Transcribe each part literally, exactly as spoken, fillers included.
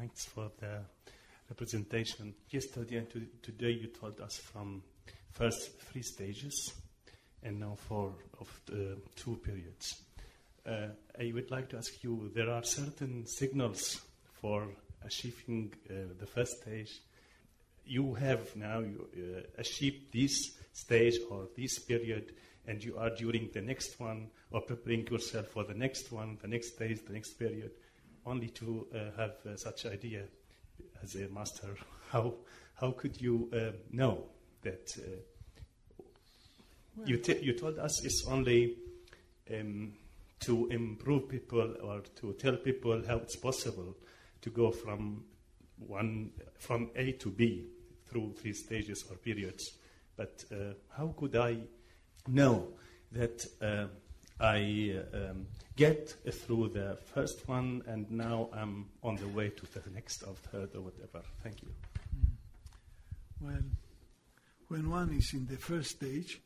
Thanks for the representation. Yesterday and to, today you told us from first three stages and now four of the two periods. Uh, I would like to ask you, there are certain signals for achieving uh, the first stage. You have now you, uh, achieved this stage or this period, and you are during the next one or preparing yourself for the next one, the next stage, the next period, only to uh, have uh, such idea as a master. How how could you uh, know that? Uh, well, you t- you told us it's only um, to improve people or to tell people how it's possible to go from one from A to B through three stages or periods. But uh, how could I know that uh, I uh, um, get through the first one and now I'm on the way to the next or third or whatever? Thank you. Mm. Well, when one is in the first stage,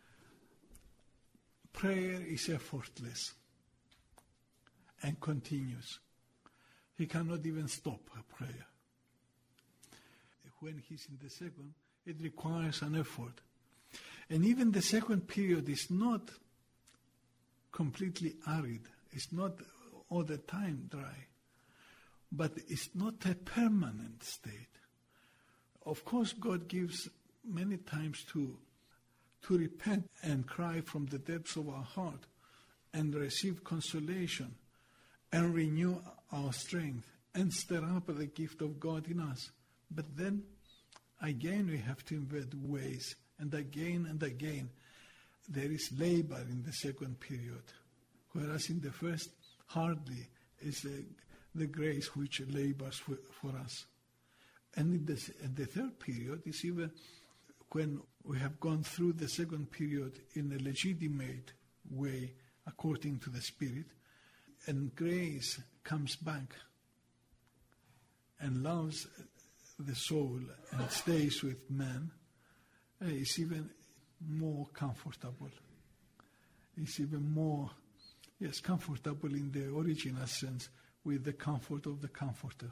prayer is effortless and continuous. He cannot even stop a prayer. When he's in the second, it requires an effort. And even the second period is not completely arid. It's not all the time dry. But it's not a permanent state. Of course, God gives many times to, to repent and cry from the depths of our heart and receive consolation and renew our strength and stir up the gift of God in us. But then, again, we have to invent ways, and again and again, there is labor in the second period, whereas in the first, hardly is the, the grace which labors for, for us. And in the, in the third period is even when we have gone through the second period in a legitimate way, according to the Spirit, and grace comes back and loves the soul and stays with man, uh, it's even more comfortable. It's even more, yes, comfortable in the original sense, with the comfort of the Comforter.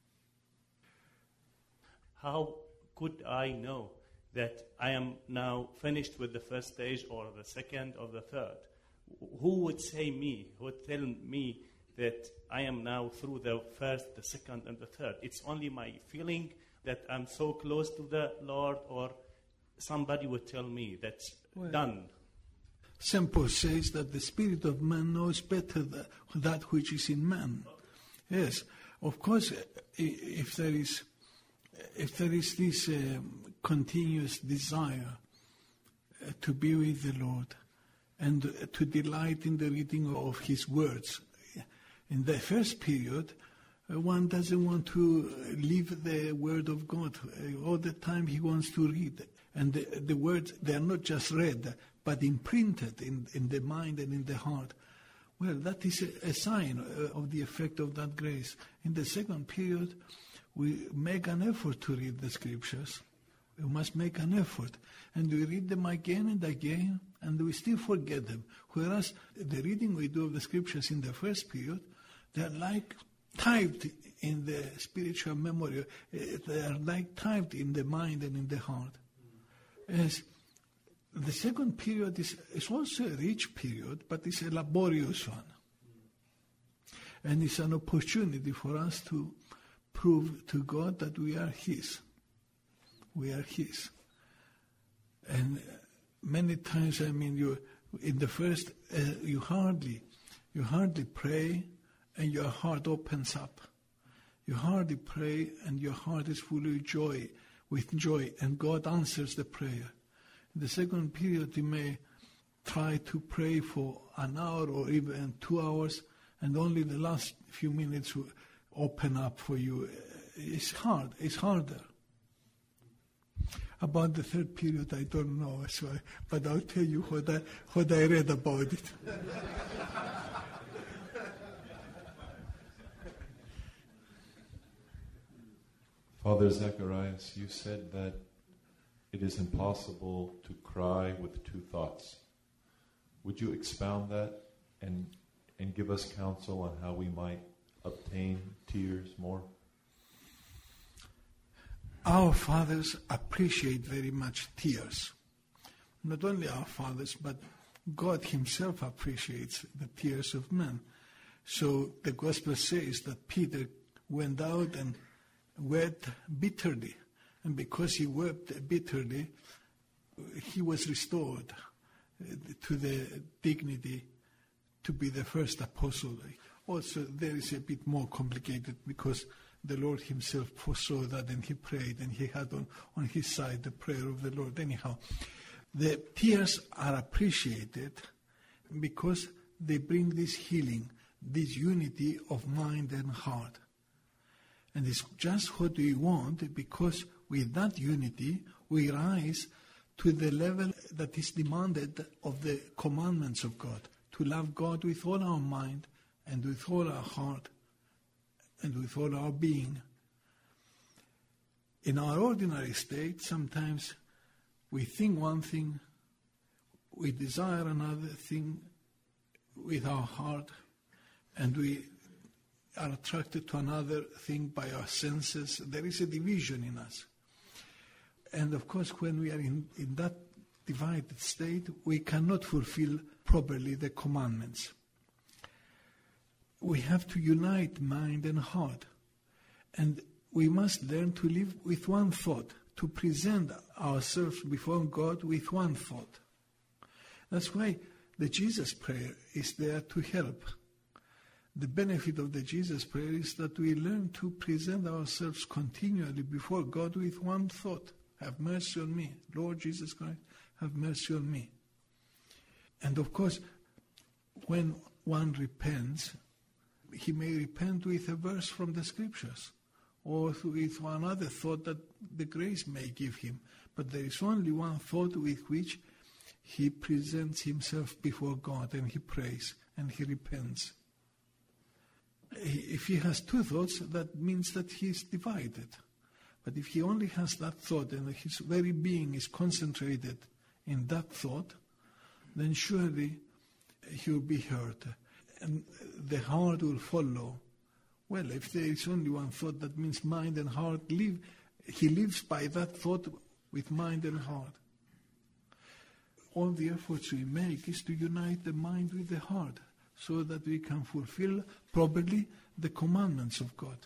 How could I know that I am now finished with the first stage or the second or the third? Who would say me, who would tell me that I am now through the first, the second, and the third? It's only my feeling that I'm so close to the Lord, or somebody would tell me that's well, done. Saint Paul says that the spirit of man knows better that, that which is in man. Yes, of course, if there is, if there is this um, continuous desire uh, to be with the Lord and uh, to delight in the reading of His words, in the first period, uh, one doesn't want to leave the Word of God. Uh, all the time he wants to read. And the, the words, they are not just read, but imprinted in, in the mind and in the heart. Well, that is a, a sign uh, of the effect of that grace. In the second period, we make an effort to read the Scriptures. We must make an effort. And we read them again and again, and we still forget them. Whereas the reading we do of the Scriptures in the first period, they are like typed in the spiritual memory. They are like typed in the mind and in the heart. As the second period is, is also a rich period, but it's a laborious one. And it's an opportunity for us to prove to God that we are His. We are His. And many times, I mean, you in the first, uh, you hardly, you hardly pray, and your heart opens up. You hardly pray, and your heart is full of joy, with joy, and God answers the prayer. In the second period, you may try to pray for an hour or even two hours, and only the last few minutes will open up for you. It's hard. It's harder. About the third period, I don't know, so I, but I'll tell you what I, what I read about it. Father Zacharias, you said that it is impossible to cry with two thoughts. Would you expound that and and give us counsel on how we might obtain tears more? our fathers appreciate very much tears. Not only our fathers, but God himself appreciates the tears of men. So the gospel says that Peter went out and wept bitterly. And because he wept bitterly, he was restored to the dignity to be the first apostle. Also, there is a bit more complicated because the Lord himself foresaw that and he prayed and he had on, on his side the prayer of the Lord. Anyhow, the tears are appreciated because they bring this healing, this unity of mind and heart. And it's just what we want, because with that unity we rise to the level that is demanded of the commandments of God, to love God with all our mind and with all our heart and with all our being. In our ordinary state, sometimes we think one thing, we desire another thing with our heart, and we are attracted to another thing by our senses. There is a division in us. And of course, when we are in, in that divided state, we cannot fulfill properly the commandments. We have to unite mind and heart. And we must learn to live with one thought, to present ourselves before God with one thought. That's why the Jesus prayer is there to help. The benefit of the Jesus prayer is that we learn to present ourselves continually before God with one thought. Have mercy on me. Lord Jesus Christ, have mercy on me. And of course, when one repents, he may repent with a verse from the scriptures or with one other thought that the grace may give him. But there is only one thought with which he presents himself before God and he prays and he repents. If he has two thoughts, that means that he is divided. But if he only has that thought and his very being is concentrated in that thought, then surely he will be hurt. And the heart will follow. Well, if there is only one thought, that means mind and heart live. He lives by that thought with mind and heart. All the efforts we make is to unite the mind with the heart so that we can fulfill properly the commandments of God.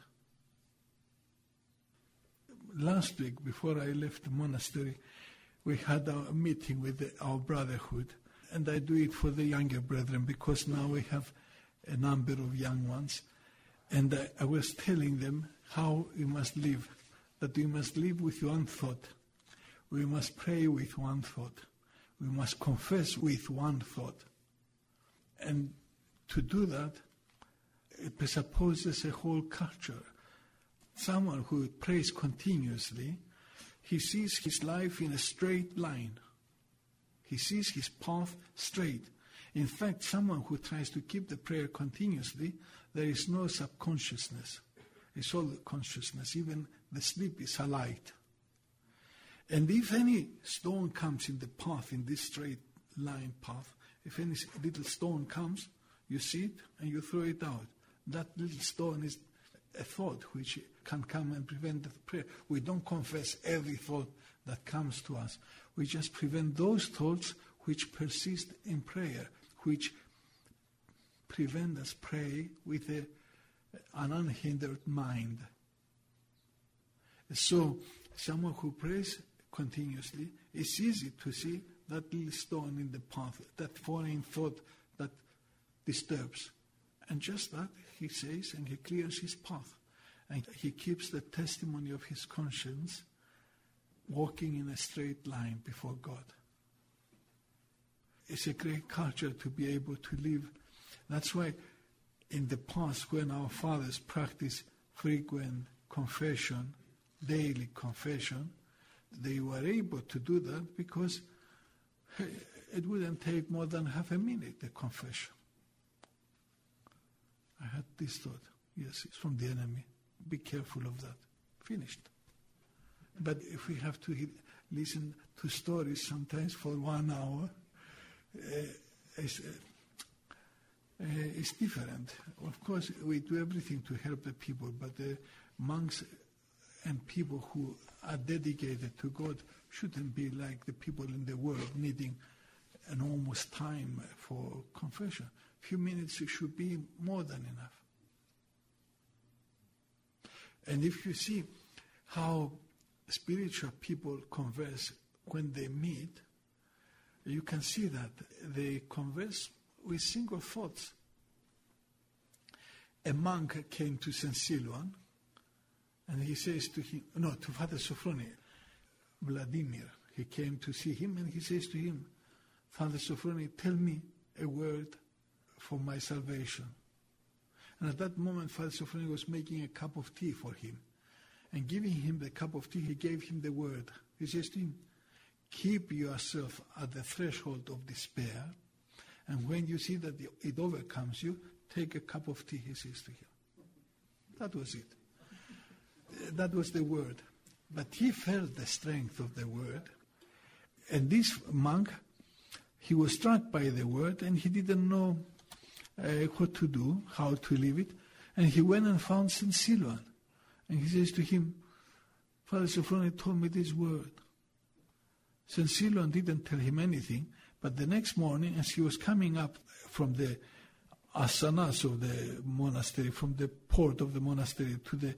Last week, before I left the monastery, we had a meeting with the, our brotherhood, and I do it for the younger brethren because now we have a number of young ones, and I, I was telling them how we must live, that we must live with one thought, we must pray with one thought, we must confess with one thought, and to do that, it presupposes a whole culture. Someone who prays continuously, he sees his life in a straight line. He sees his path straight. In fact, someone who tries to keep the prayer continuously, there is no subconsciousness. It's all consciousness. Even the sleep is a light. And if any stone comes in the path, in this straight line path, if any little stone comes, you see it and you throw it out. That little stone is a thought which can come and prevent the prayer. We don't confess every thought that comes to us. We just prevent those thoughts which persist in prayer, which prevent us pray with a, an unhindered mind. So, someone who prays continuously, it's easy to see that little stone in the path, that foreign thought that disturbs. And just that, he says, and he clears his path. And he keeps the testimony of his conscience walking in a straight line before God. It's a great culture to be able to live. That's why in the past, when our fathers practiced frequent confession, daily confession, they were able to do that because it wouldn't take more than half a minute, the confession. I had this thought. Yes, it's from the enemy. Be careful of that. Finished. But if we have to he- listen to stories sometimes for one hour, uh, it's, uh, uh, it's different. Of course, we do everything to help the people, but the monks and people who are dedicated to God shouldn't be like the people in the world needing enormous time for confession. A few minutes should be more than enough. And if you see how spiritual people converse when they meet, you can see that they converse with single thoughts. A monk came to Saint Silouan, and he says to him, no, to Father Sophrony, Vladimir, he came to see him, and he says to him, Father Sophrony, tell me a word for my salvation. And at that moment, Father Sophrony was making a cup of tea for him. And giving him the cup of tea, he gave him the word. He says to him, keep yourself at the threshold of despair, and when you see that it overcomes you, take a cup of tea, he says to him. That was it. That was the word. But he felt the strength of the word. And this monk, he was struck by the word, and he didn't know uh, what to do, how to live it. And he went and found Saint Silouan. And he says to him, Father Sophrony told me this word. Saint Silouan didn't tell him anything, but the next morning, as he was coming up from the asanas of the monastery, from the port of the monastery to the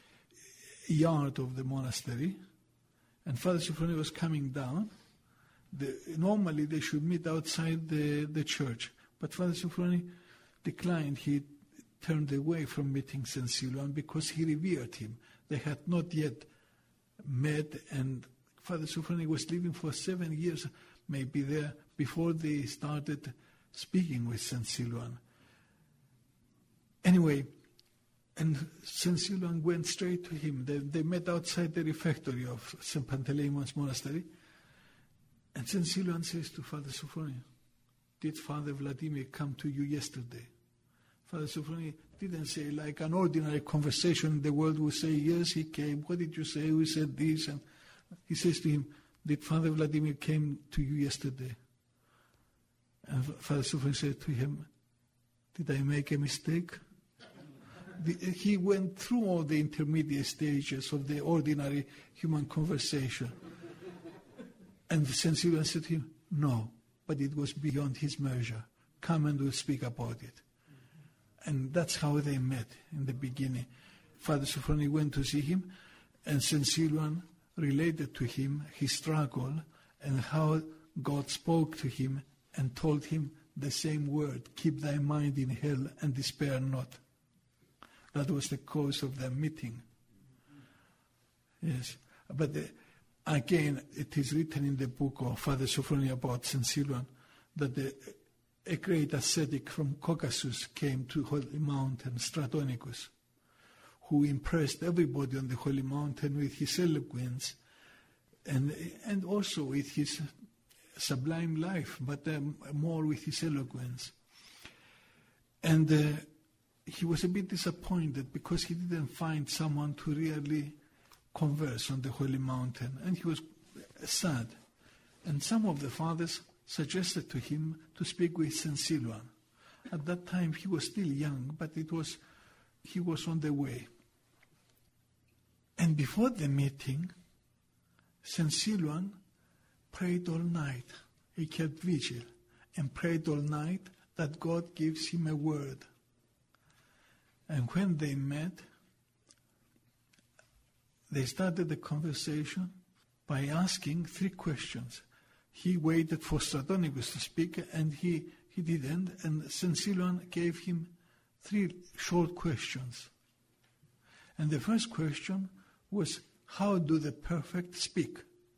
yard of the monastery, and Father Sophrony was coming down, the, normally they should meet outside the, the church, but Father Sophrony declined. He turned away from meeting Saint Silouan because he revered him. They had not yet met, and Father Sophrony was living for seven years, maybe there, before they started speaking with Saint Silouan. Anyway, and Saint Silouan went straight to him. They, they met outside the refectory of Saint Panteleimonas Monastery. And Saint Silouan says to Father Sophrony, did Father Vladimir come to you yesterday? Father Sophrony didn't say, like an ordinary conversation in the world would say, yes, he came. What did you say? We said this. And he says to him, did Father Vladimir came to you yesterday? And Father Sophrony said to him, did I make a mistake? The, he went through all the intermediate stages of the ordinary human conversation. And Saint Silouan said to him, no, but it was beyond his measure. Come and we'll speak about it. And that's how they met in the beginning. Father Sophrony went to see him, and Saint Silouan related to him his struggle and how God spoke to him and told him the same word, keep thy mind in hell and despair not. That was the cause of their meeting. Yes, but the, again, it is written in the book of Father Sophrony about Saint Silouan that the, a great ascetic from Caucasus came to Holy Mountain, Stratonicus, who impressed everybody on the Holy Mountain with his eloquence and, and also with his sublime life, but um, more with his eloquence. And uh, he was a bit disappointed because he didn't find someone to really converse on the Holy Mountain, and he was sad. And some of the fathers suggested to him to speak with Saint Silouan. At that time he was still young, but it was he was on the way. And before the meeting, Saint Silouan prayed all night. He kept vigil and prayed all night that God gives him a word. And when they met, they started the conversation by asking three questions. He waited for Stratonicus to speak, and he, he didn't, and Saint Silouan gave him three short questions. And the first question was, how do the perfect speak?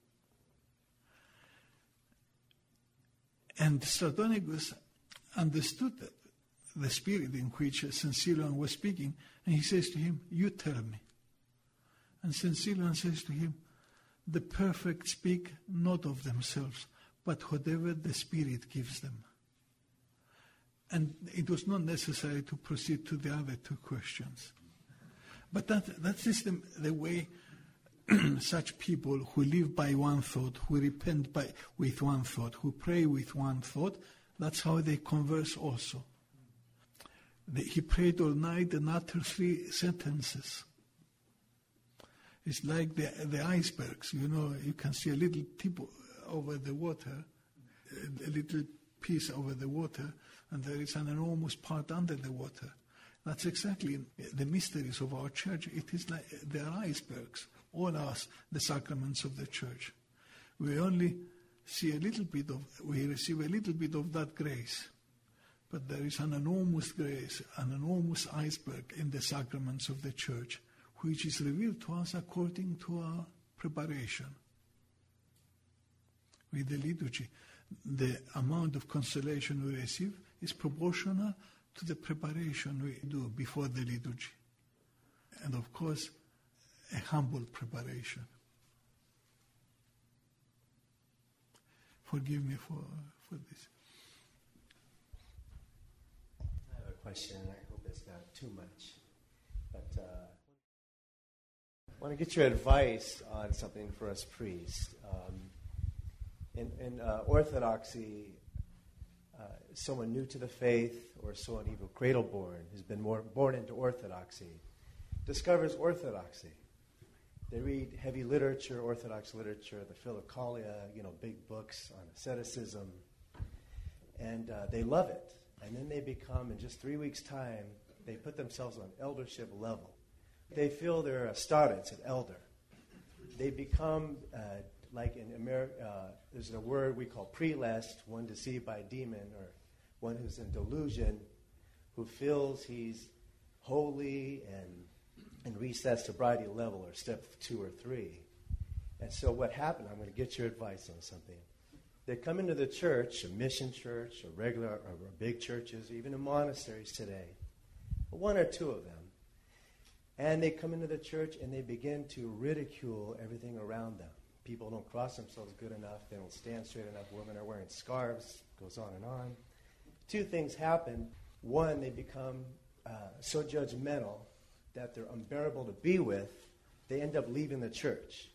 And Stratonicus understood the spirit in which Saint Silouan was speaking, and he says to him, you tell me. And Saint Silouan says to him, the perfect speak not of themselves, but whatever the Spirit gives them. And it was not necessary to proceed to the other two questions. But that, that is the, the way such people who live by one thought, who repent by, with one thought, who pray with one thought, that's how they converse also. The, he prayed all night and uttered three sentences. It's like the, the icebergs, you know, you can see a little tip over the water, a little piece over the water, and there is an enormous part under the water. That's exactly the mysteries of our church. It is like they are icebergs, all us, the sacraments of the church. We only see a little bit of, we receive a little bit of that grace. But there is an enormous grace, an enormous iceberg in the sacraments of the church, which is revealed to us according to our preparation. With the liturgy, the amount of consolation we receive is proportional to the preparation we do before the liturgy. And of course, a humble preparation. Forgive me for, for this. I have a question, and I hope it's not too much. But uh, I want to get your advice on something for us priests. Um, in in uh, Orthodoxy, uh, someone new to the faith or someone even cradle-born who's been more, born into Orthodoxy discovers Orthodoxy. They read heavy literature, Orthodox literature, the Philokalia, you know, big books on asceticism, and uh, they love it. And then they become, in just three weeks' time, they put themselves on eldership level. They feel they're a starets, an elder. They become, uh, like in America, uh, there's a word we call prelest, one deceived by a demon, or one who's in delusion, who feels he's holy and, and reached that sobriety level, or step two or three. And so what happened, I'm going to get your advice on something. They come into the church, a mission church, a regular, or, or big churches, even in monasteries today, one or two of them. And they come into the church and they begin to ridicule everything around them. People don't cross themselves good enough. They don't stand straight enough. Women are wearing scarves. Goes on and on. Two things happen. One, they become uh, so judgmental that they're unbearable to be with. They end up leaving the church.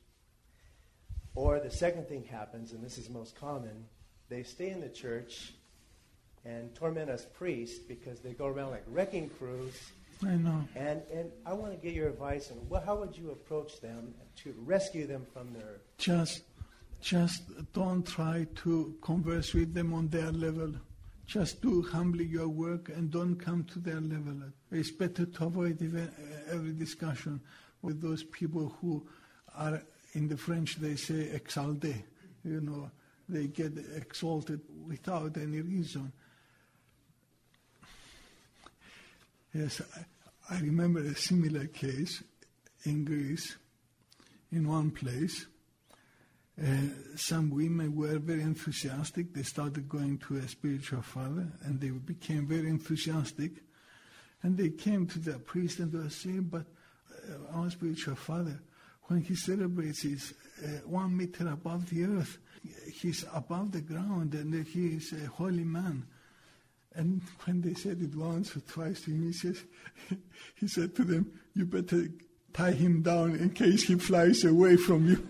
Or the second thing happens, and this is most common, they stay in the church and torment us priests because they go around like wrecking crews. I know. And and I want to get your advice on well, how would you approach them to rescue them from their... Just, just don't try to converse with them on their level. Just do humbly your work and don't come to their level. It's better to avoid even, uh, every discussion with those people who are, in the French they say, exaltés. You know, they get exalted without any reason. Yes, I, I remember a similar case in Greece, in one place. Uh, some women were very enthusiastic. They started going to a spiritual father, and they became very enthusiastic. And they came to their priest and they were saying, but uh, our spiritual father, when he celebrates, he's uh, one meter above the earth. He's above the ground, and he is a holy man. And when they said it once or twice to him, he, says, he said to them, you better tie him down in case he flies away from you.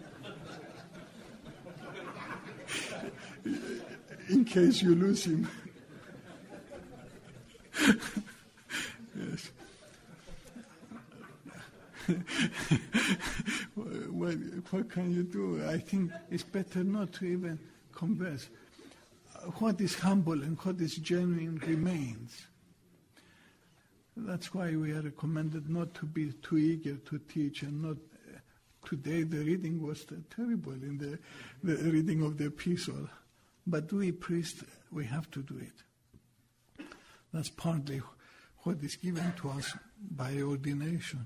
In case you lose him. Yes. what, what can you do? I think it's better not to even converse. What is humble and what is genuine remains. That's why we are recommended not to be too eager to teach and not... Uh, today the reading was terrible in the, the reading of the epistle. But we priests, we have to do it. That's partly what is given to us by ordination.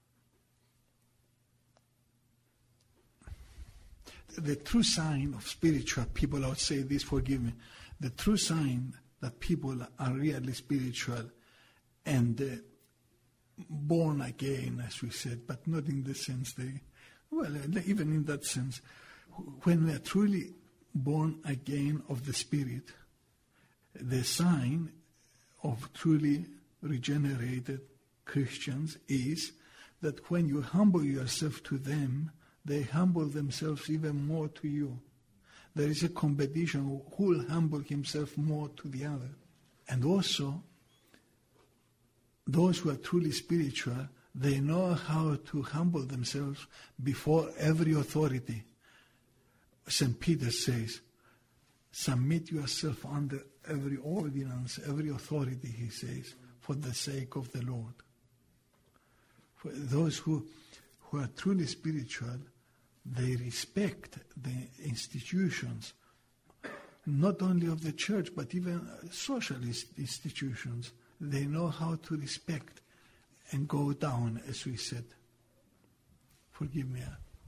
The true sign of spiritual people, I would say this, forgive me, the true sign that people are really spiritual and uh, born again, as we said, but not in the sense they, well, even in that sense, when we are truly born again of the Spirit, the sign of truly regenerated Christians is that when you humble yourself to them, they humble themselves even more to you. There is a competition who will humble himself more to the other. And also, those who are truly spiritual They know how to humble themselves before every authority. Saint Peter says, submit yourself under every ordinance, every authority, he says, for the sake of the Lord. For those who, who are truly spiritual, they respect the institutions, not only of the church, but even social institutions. They know how to respect and go down, as we said. Forgive me.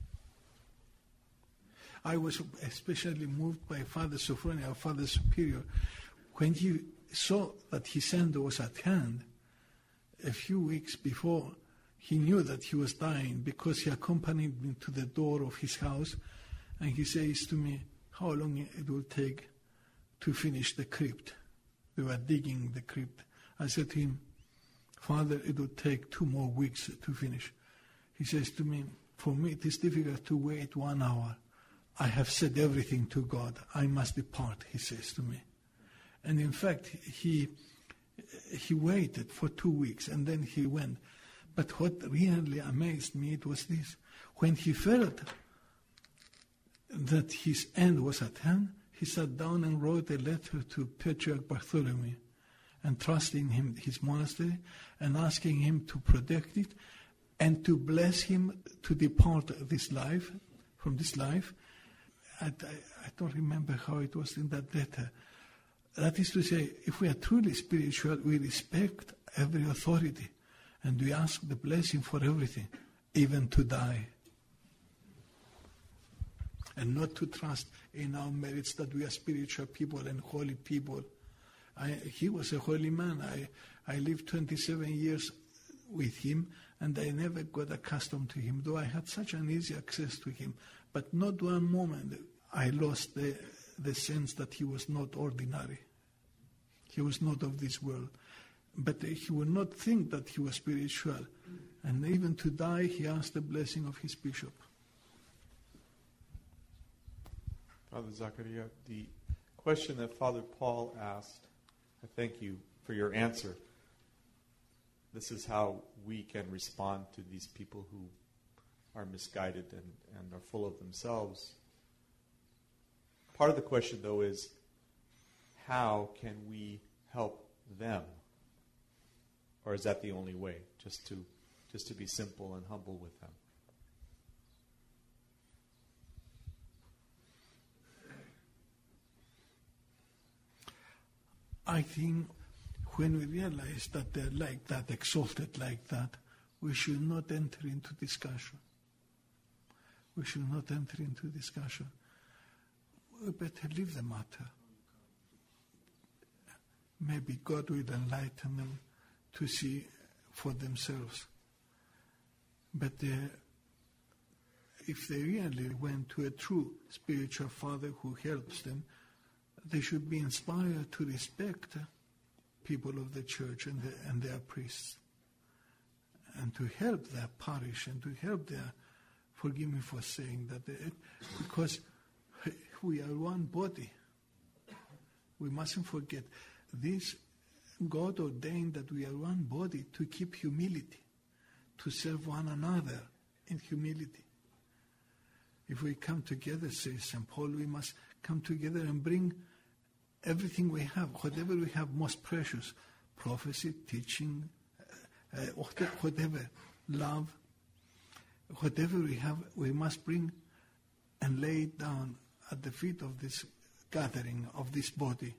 I was especially moved by Father Sophronia, our Father Superior, when he saw that his end was at hand. A few weeks before, he knew that he was dying because he accompanied me to the door of his house, and he says to me, how long it will take to finish the crypt. They were digging the crypt. I said to him, Father, it will take two more weeks to finish. He says to me, for me it is difficult to wait one hour. I have said everything to God. I must depart, he says to me. And in fact, he he waited for two weeks and then he went. But what really amazed me, it was this. When he felt that his end was at hand, he sat down and wrote a letter to Patriarch Bartholomew, entrusting him his monastery and asking him to protect it and to bless him to depart this life, from this life. I, I, I don't remember how it was in that letter. That is to say, if we are truly spiritual, we respect every authority and we ask the blessing for everything, even to die. And not to trust in our merits that we are spiritual people and holy people. I, he was a holy man. I, I lived twenty-seven years with him, and I never got accustomed to him, though I had such an easy access to him. But not one moment I lost the, the sense that he was not ordinary. He was not of this world. But he would not think that he was spiritual. And even to die, he asked the blessing of his bishop. Father Zachariah, the question that Father Paul asked, I thank you for your answer. This is how we can respond to these people who are misguided and, and are full of themselves. Part of the question, though, is how can we help them? Or is that the only way, just to just to be simple and humble with them? I think when we realize that they're like that, exalted like that, we should not enter into discussion. We should not enter into discussion. We better leave the matter. Maybe God will enlighten them to see for themselves. But uh, if they really went to a true spiritual father who helps them, they should be inspired to respect people of the church and, the, and their priests, and to help their parish and to help their, forgive me for saying that, they, because we are one body. We mustn't forget this. God ordained that we are one body to keep humility, to serve one another in humility. If we come together, says Saint Paul, we must come together and bring everything we have, whatever we have most precious, prophecy, teaching, uh, whatever, love, whatever we have, we must bring and lay it down at the feet of this gathering, of this body.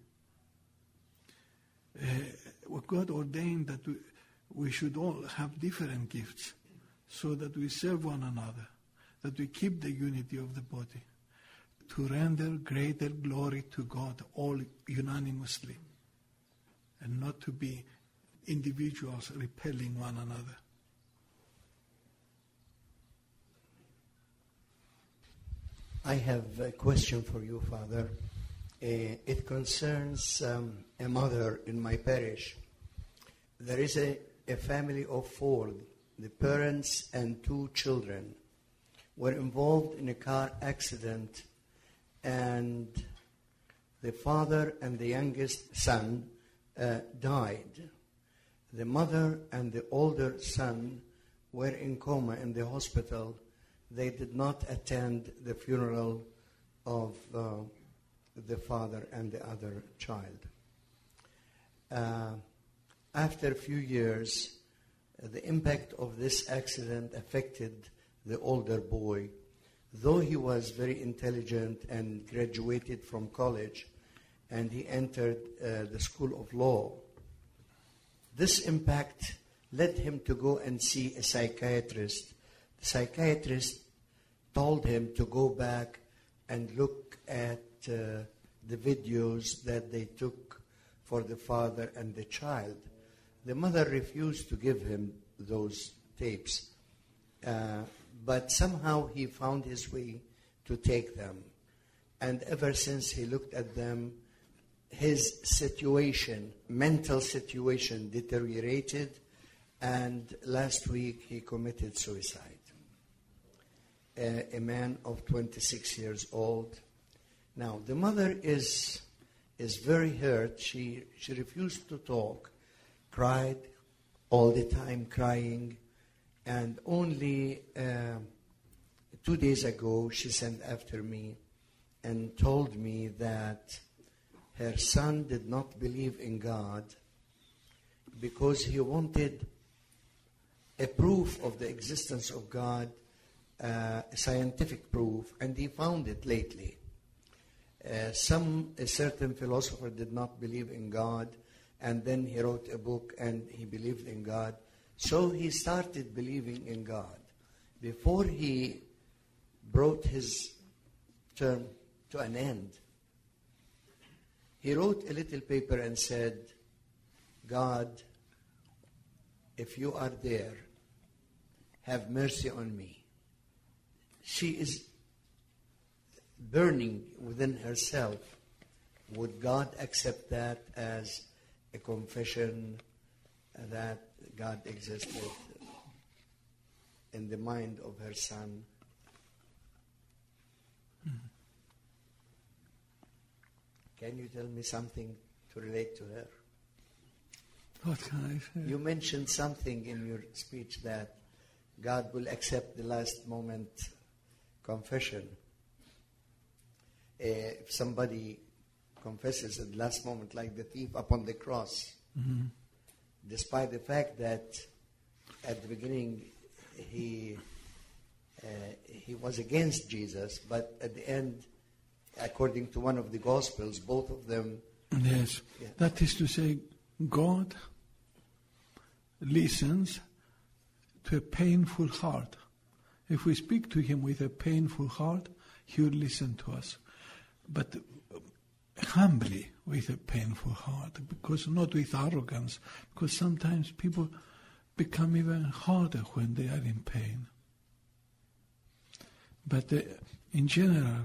Uh, God ordained that we, we should all have different gifts so that we serve one another, that we keep the unity of the body, to render greater glory to God all unanimously, and not to be individuals repelling one another. I have a question for you, Father. Uh, it concerns um, a mother in my parish. There is a, a family of four. The parents and two children were involved in a car accident, and the father and the youngest son uh, died. The mother and the older son were in coma in the hospital, they did not attend the funeral of uh, the father and the other child. Uh, after a few years, uh, the impact of this accident affected the older boy. Though he was very intelligent and graduated from college, and he entered uh, the School of Law, this impact led him to go and see a psychiatrist. The psychiatrist told him to go back and look at uh, the videos that they took for the father and the child. The mother refused to give him those tapes, uh, but somehow he found his way to take them. And ever since he looked at them, his situation, mental situation, deteriorated, and last week he committed suicide. Uh, a man of twenty-six years old. Now, the mother is is very hurt. She she refused to talk, cried all the time, crying, and only uh, two days ago she sent after me and told me that her son did not believe in God because he wanted a proof of the existence of God, uh, a scientific proof, and he found it lately. Uh, some, a certain philosopher did not believe in God, and then he wrote a book and he believed in God. So he started believing in God. Before he brought his term to an end, he wrote a little paper and said, God, if you are there, have mercy on me. She is burning within herself. Would God accept that as a confession that God existed in the mind of her son? Mm-hmm. Can you tell me something to relate to her? What can I say? You mentioned something in your speech that God will accept the last moment confession. Uh, if somebody confesses at the last moment, like the thief upon the cross, mm-hmm. despite the fact that at the beginning he uh, he was against Jesus, but at the end, according to one of the Gospels, both of them... Yes, yeah. That is to say, God listens to a painful heart. If we speak to him with a painful heart, he will listen to us. But humbly with a painful heart, because not with arrogance, because sometimes people become even harder when they are in pain. But uh, in general,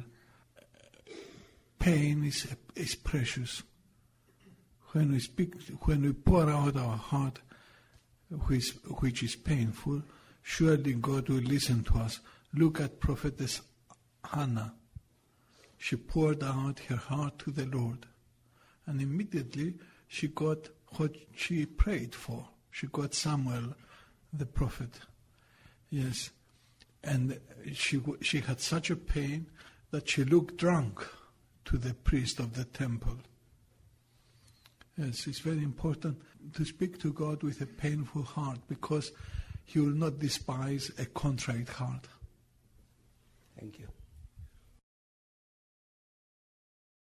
pain is is precious. When we speak, when we pour out our heart, which which is painful, surely God will listen to us. Look at prophetess Hannah. She poured out her heart to the Lord, and immediately she got what she prayed for. She got Samuel, the prophet. Yes, and she she had such a pain that she looked drunk to the priest of the temple. Yes, it's very important to speak to God with a painful heart, because he will not despise a contrite heart. Thank you.